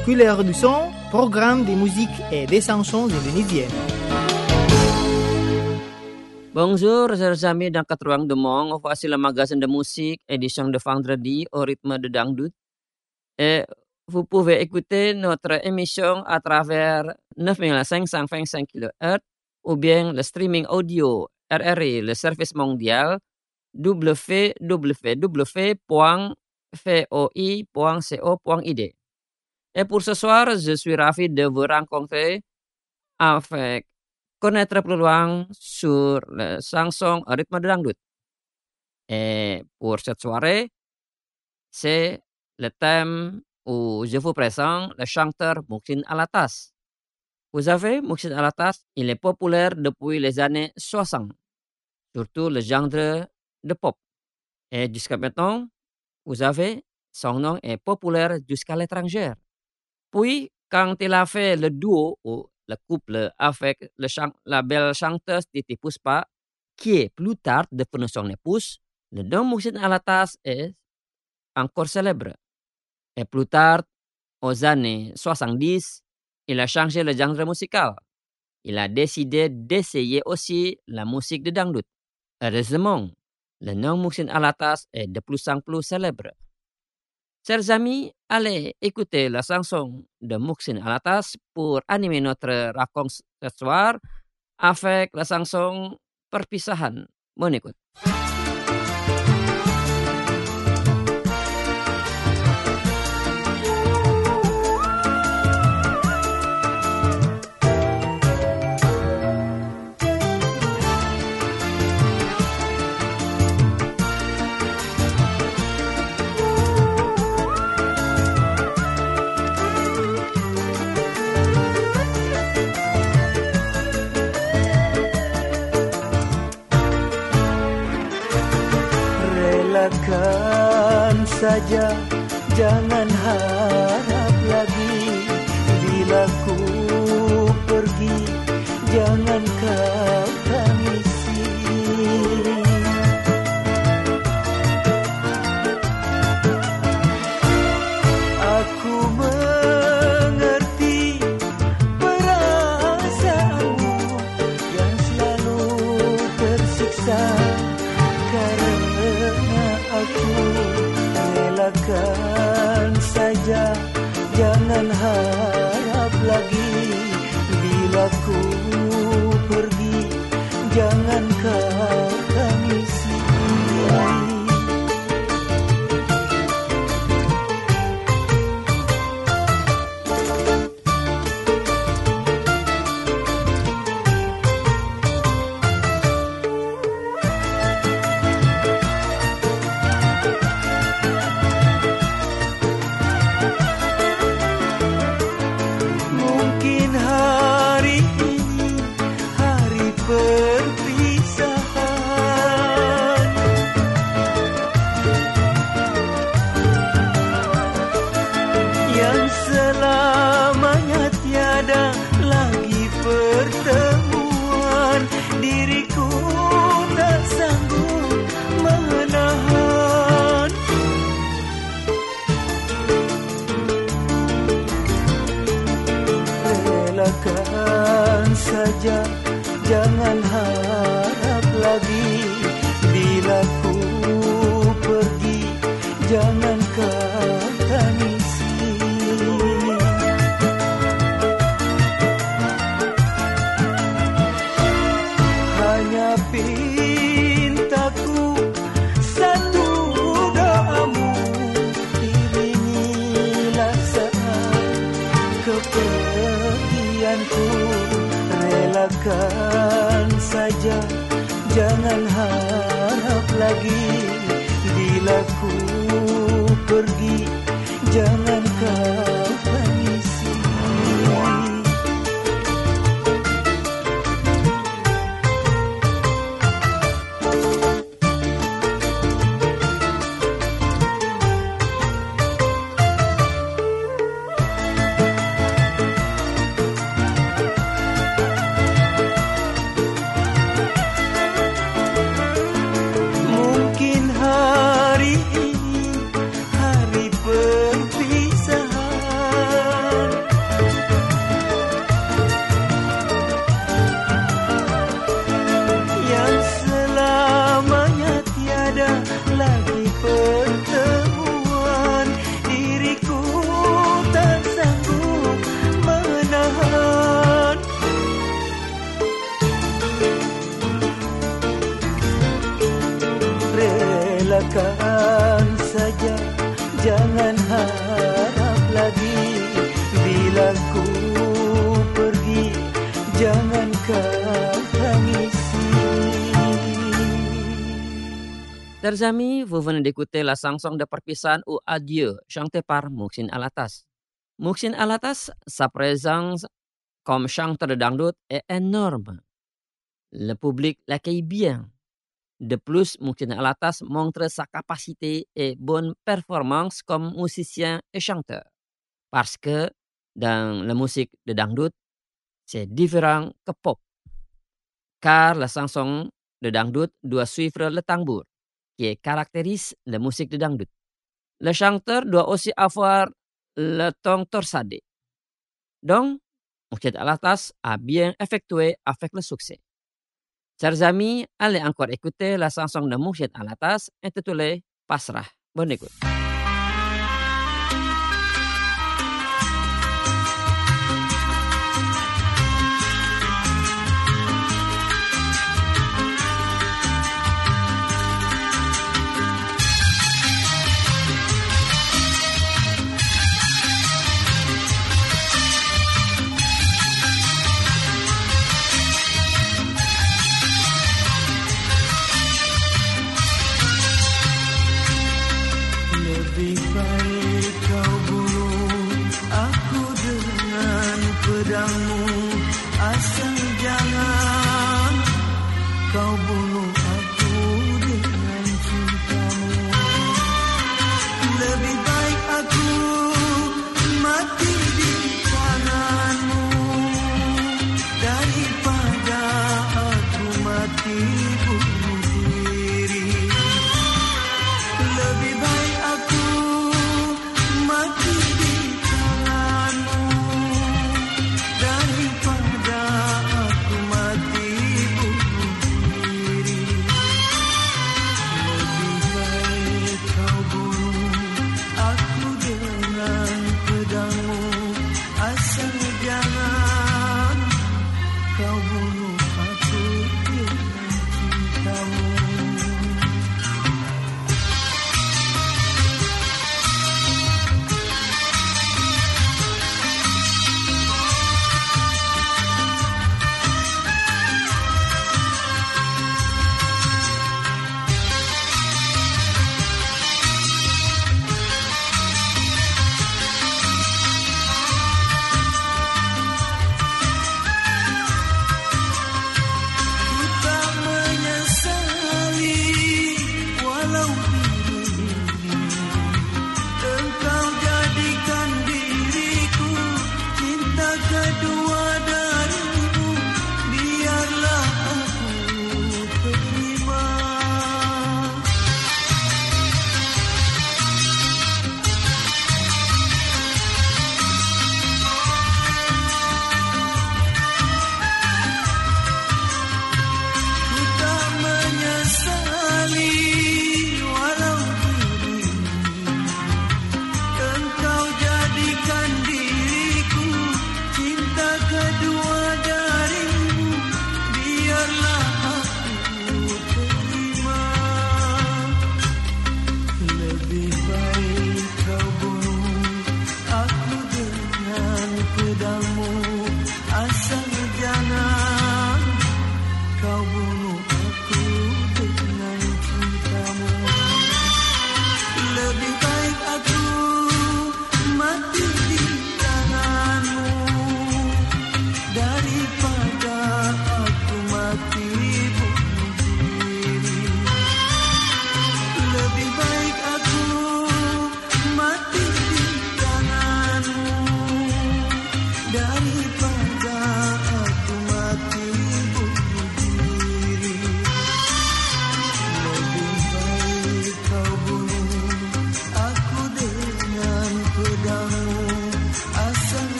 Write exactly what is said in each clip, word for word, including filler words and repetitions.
Couleur du son, programme de musique et des chansons indonésiennes. Bonjour, chers amis dans quatre ruang de monde. Voici le magazine de musique, édition de vendredi au rythme de dangdut. Et vous pouvez écouter notre émission à travers neuf mille cinq cent vingt-cinq kilohertz ou bien le streaming audio R R I, le service mondial, w w w point voi point co point i d. Et pour ce soir, je suis ravi de vous rencontrer avec connaître plus loin sur le chanson au rythme de dangdut. Et pour cette soirée, c'est le thème où je vous présente le chanteur Muhsin Alatas. Vous savez, Muhsin Alatas, il est populaire depuis les années soixante, surtout le genre de pop. Et jusqu'à maintenant, vous savez, son nom est populaire jusqu'à l'étranger. Puis, quand il a fait le duo ou le couple avec le chant, la belle chanteuse Titi Puspa, qui est plus tard devenue son épouse, le nom Muhsin Alatas est encore célèbre. Et plus tard, aux années soixante-dix, il a changé le genre musical. Il a décidé d'essayer aussi la musique de dangdut. Heureusement, le nom Muhsin Alatas est de plus en plus célèbre. Chers amis, allez écouter la chanson de Muhsin Alatas pour animer notre raconte ce soir avec la chanson Perpisahan. Bonne écoute. Relakan saja, jangan harap lagi. Bila ku pergi, jangan kau tangisi. Aku mengerti perasaanmu yang selalu tersiksa. Aku relakan saja, jangan harap lagi. Bila ku pergi, jangan kau tangisi. Saja, jangan harap lagi. Bila ku pergi, jangan kau tangisi. Hanya pintaku satu doamu, iringilah saat kepergianku. Relakan saja, jangan harap lagi. Bila ku pergi, jangan kau tangisi. Mungkin hari ini hari perpisahan. Terzami, vous venez d'écouter la chanson de perpisahan ou adieu, chantée par Muhsin Alatas. Muhsin Alatas, sa présence comme chanteur de dangdut est énorme. Le public l'accueille bien. De plus, Muhsin Alatas montre sa capacité et bonne performance comme musicien et chanteur. Parce que dans la musique de dangdut, c'est différent que pop. Car la chanson de dangdut doit suivre le tambour, qui caractérise la musique de dangdut. Le chanteur doit aussi avoir le ton torsadé. Donc, Muhsin Alatas a bien effectué avec le succès. Chers amis, allez encore écouter la chanson de Muhsin Alatas intitulée Pasrah. Bonne écoute.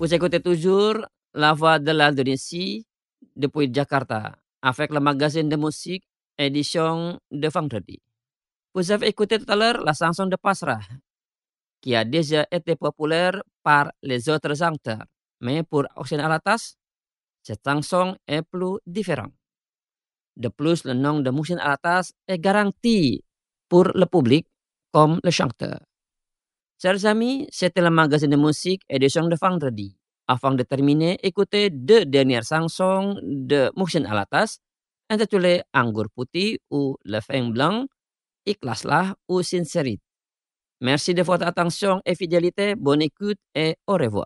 Vous écoutez toujours La Voix de l'Indonésie depuis Jakarta avec le magazine de musique édition de vendredi. Vous avez écouté tout à l'heure la chanson de Pasrah qui a déjà été populaire par les autres chanteurs. Mais pour Oxen Alatas, cette chanson est plus différente. De plus, le nom de Muhsin Alatas est garanti pour le public comme le chanteur. Chers amis, c'était le magazine de musique édition de vendredi. Avant de terminer, écoutez deux dernières chansons de Muhsin Alatas intitulées Anggur Putih ou Le Vin Blanc, Ikhlaslah ou Sincérité. Merci de votre attention et fidélité. Bonne écoute et au revoir.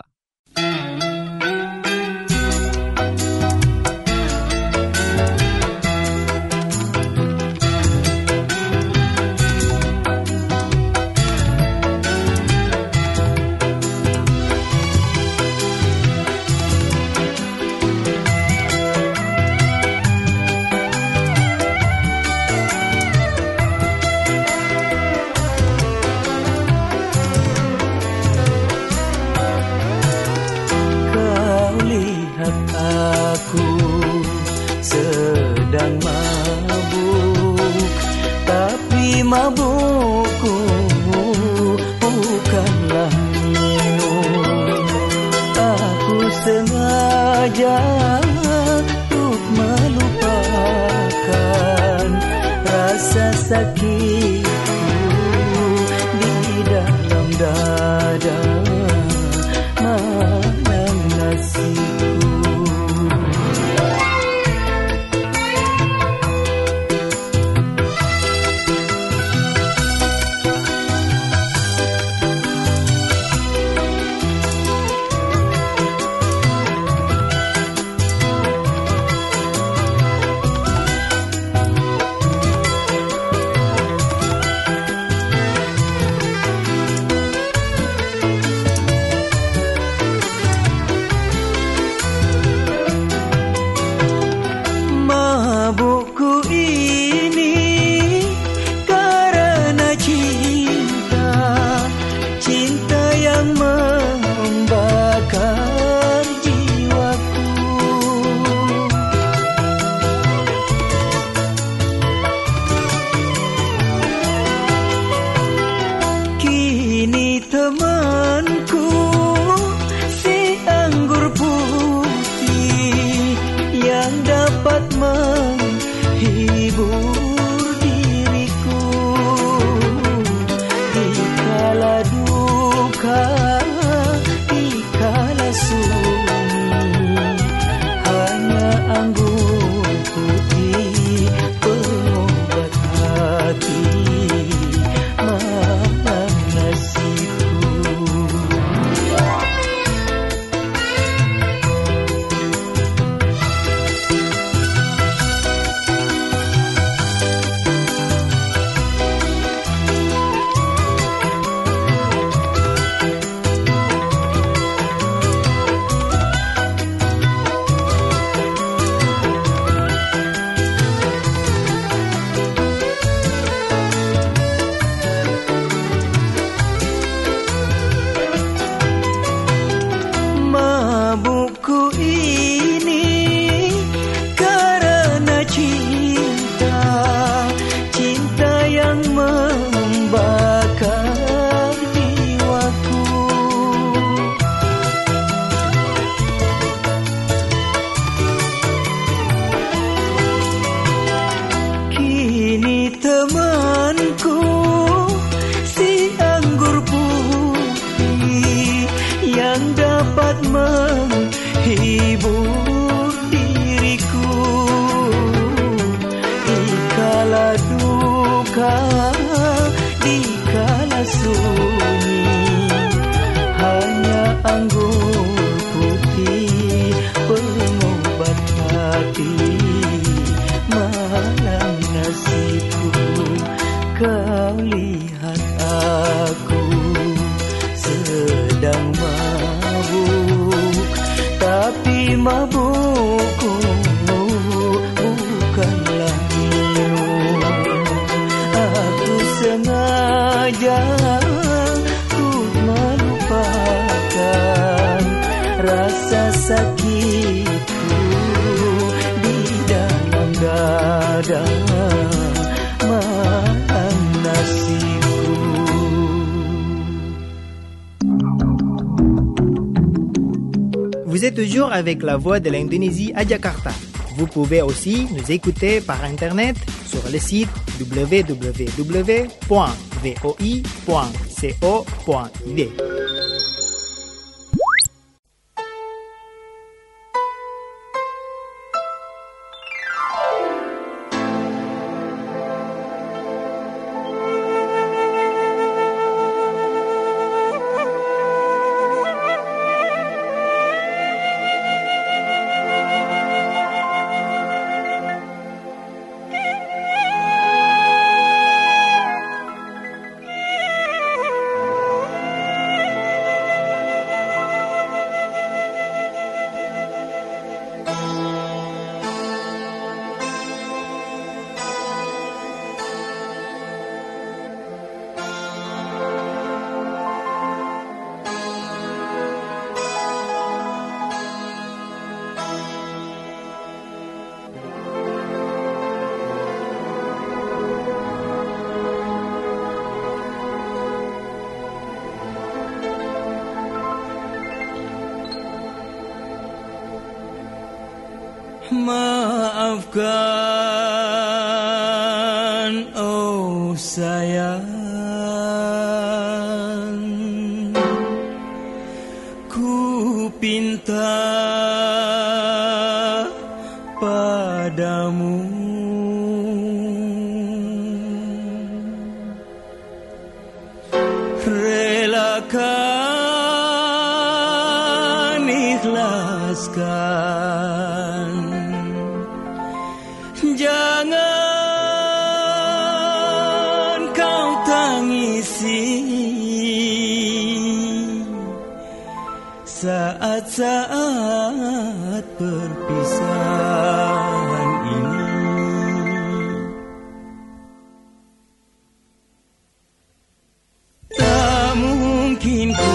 Mabukku bukanlah minum. Aku sengaja untuk melupakan rasa sakitku di dalam dada. Mana nasibku. sakitku di dalam dada. Mana nasibku. Vous êtes toujours avec la voix de l'Indonésie à Jakarta. Vous pouvez aussi nous écouter par internet sur le site w w w point voi point co point i d. Maafkan, oh sayang, ku pinta padamu, relakan, ikhlaskan. Jangan kau tangisi saat-saat perpisahan ini. Tak mungkin ku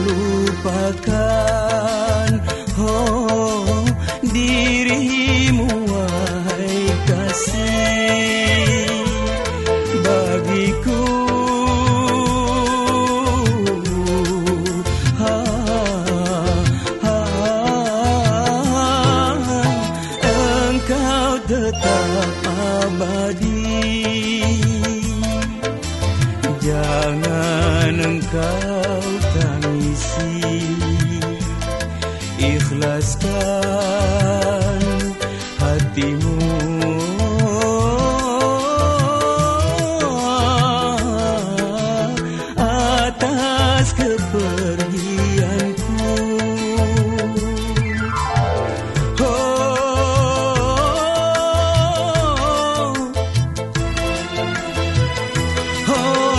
lupakan, oh, dirimu wahai kasih bagiku. Ha, ha, engkau tetap abadi. Jangan engkau tangisi, ikhlaskan hatimu. Atas kepergianku, oh,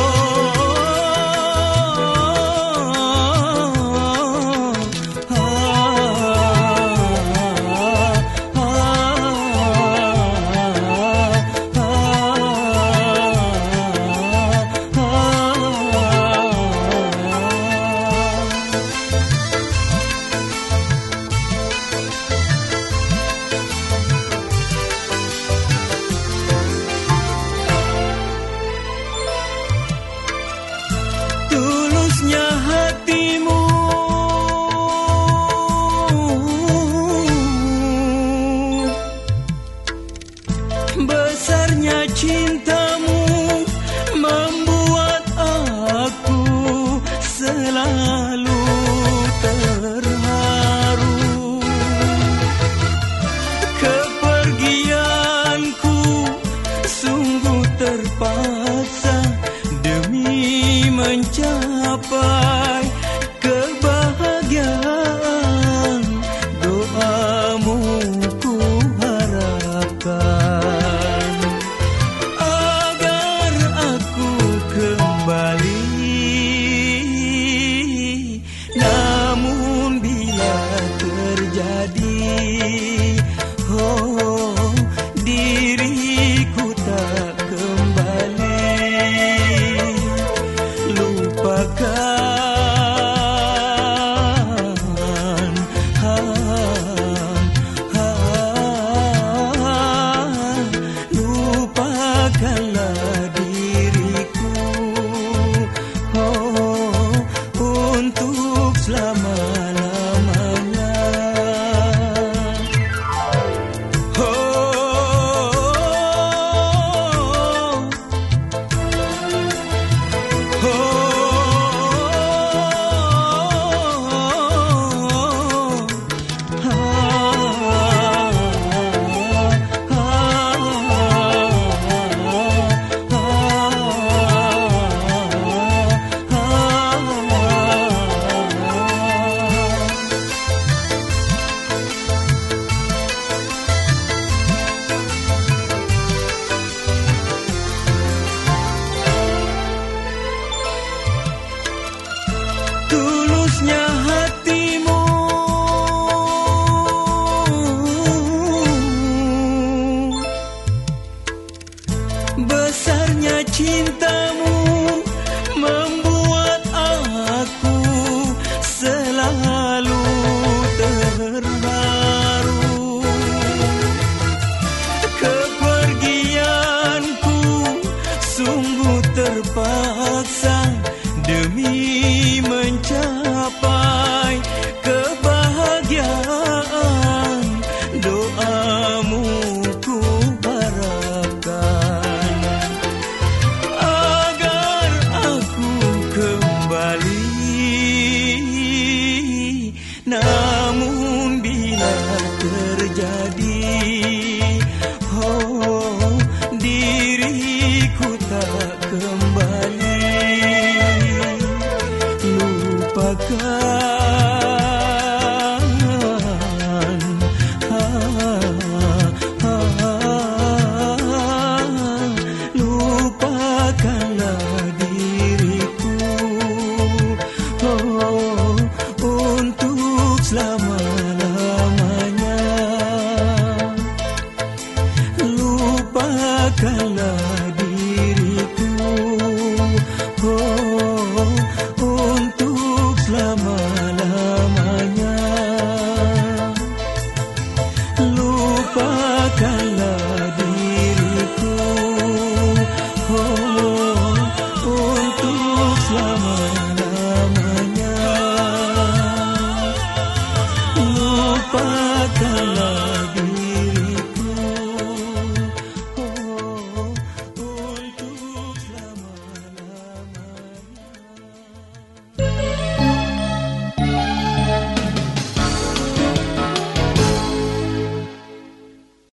tulusnya hatimu, besarnya cintamu membuat aku selalu terharu. Kepergianku sungguh terpaksa demi mencapai kebahagiaan. Doamu ku harapkan agar aku kembali. Namun bila terjadi